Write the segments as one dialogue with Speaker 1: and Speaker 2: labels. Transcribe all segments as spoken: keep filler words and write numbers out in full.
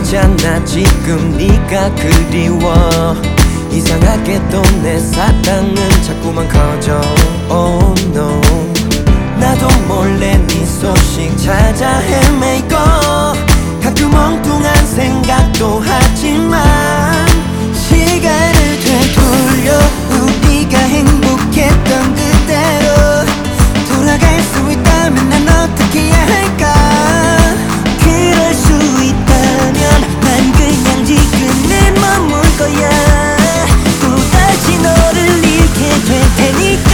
Speaker 1: 있잖아. 지금 네가 그리워. 이상하게 또 내 사랑은 자꾸만 커져. Oh no. 나도 몰래 네 소식 찾아 헤매고 가끔 엉뚱한 생각도 하지만 시간을 되돌려 우리가 행복했던 그대로 돌아갈 수 있다면 난 어떻게 해야 할까. 그럴 수 있다면 난 그냥 지금은 머물 거야. 또다시 너를 잃게 될 테니까.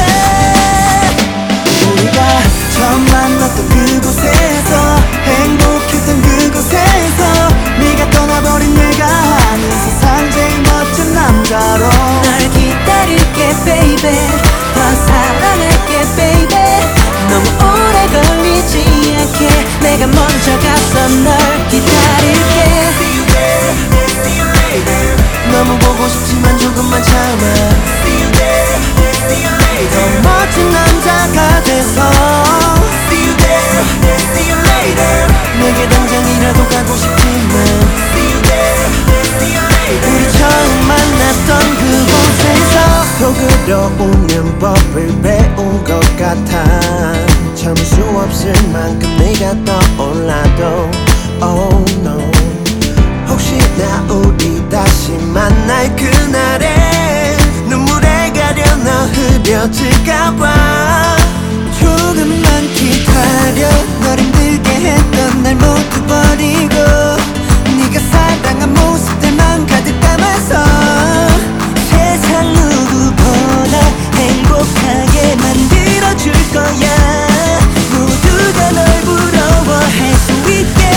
Speaker 1: 우리가 처음 만났던 그곳에서 행복했던 그곳에서 네가 떠나버린 내가 아는 세상 제일 멋진 남자로 날 기다릴게 baby. 더 사랑할게 baby. 너무 오래 걸리지 않게 내가 먼저 가서 널 기다릴게. See you there, see you later. 너무 보고 싶지만 조금만 참아. See you there, see you later. 더 멋진 남자가 돼서 See you there, see you later. 내게 당장이라도 가고 싶지만 See you there, see you later. 우리 처음 만났던 그곳에서 속으로 웃는 법을 배운 것 같아. 참을 수 없을 만큼 네가 떠올라도 Oh no. 혹시나 우리 다시 만날 그날에 눈물에 가려 너 흐려질까봐 조금만 기다려. 널 힘들게 했던 날 모두 버리고 네가 사랑한 모습들만 가득 담아서 세상 누구보다 행복하게 만들어줄 거야. 모두가 널 부러워할 수 있게.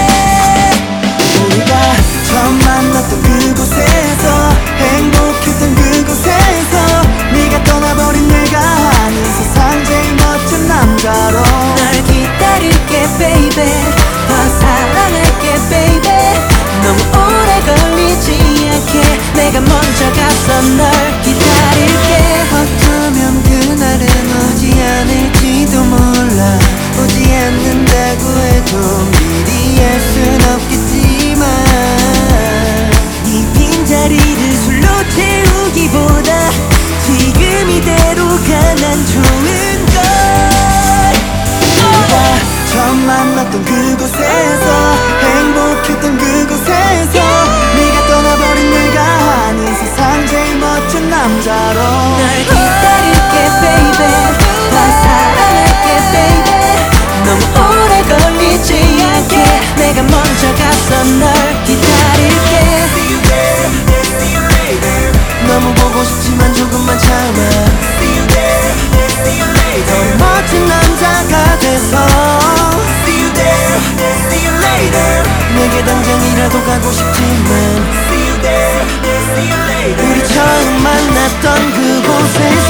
Speaker 1: 우리가 처음 만났던 그곳에서 행복했던 그곳에서 네가 떠나버린 내가 아는 세상 제일 멋진 남자로 날 기다릴게 baby. 더 사랑할게 baby. 너무 오래 걸리지 않게 내가 먼저 가서 널 기다릴게. 어쩌면 그날은 오지 않을지도 몰라. 오지 않는다고 해도 미리 알 순 없겠지만 이 빈자리를 술로 채우기보다 지금 이대로가 난 좋은걸. 우리가 처음 만났던 그곳에서 행복했던 그곳에서 네가 떠나버린 내가 아는 세상 제일 멋진 남자로 날 기다릴게 baby. 더 사랑할게 baby. 너무 오래 걸리지 않게 내가 먼저 가서 널 기다릴게. See you there, see you later. 너무 보고 싶지만 조금만 참아. See you there, see you later. 더 멋진 남자가 돼서 See you there, see you later. 내게 당장이라도 가고 싶지만 See you there, see you later. 우리 처음 만났던 그곳에서